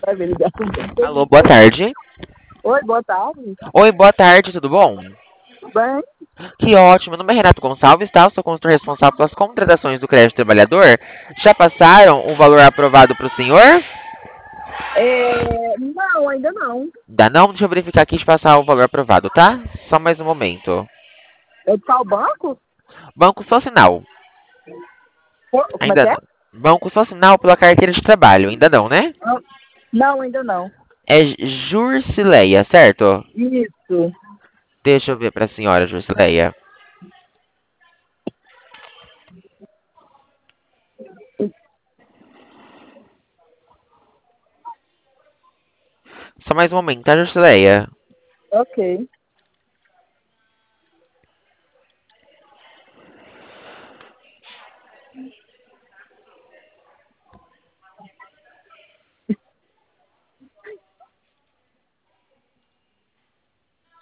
Vai ver, ligação bem Alô, feliz. boa tarde. Oi, boa tarde. Oi, boa tarde, tudo bom? Tudo bem? Que ótimo, meu nome é Renato Gonçalves, tá? Eu sou consultor responsável pelas contratações do crédito trabalhador. Já passaram o valor aprovado para o senhor? Não, ainda não. Ainda não? Deixa eu verificar aqui de passar o valor aprovado, tá? Só mais um momento. É de qual banco? Banco Social. Como é que Ainda é? não. Banco Social pela carteira de trabalho. Ainda não, né? Ah, não, ainda não. É Jurcileia, certo? Isso. Deixa eu ver para a senhora, Jurcileia. Só mais um momento, tá, Jurcileia? Ok.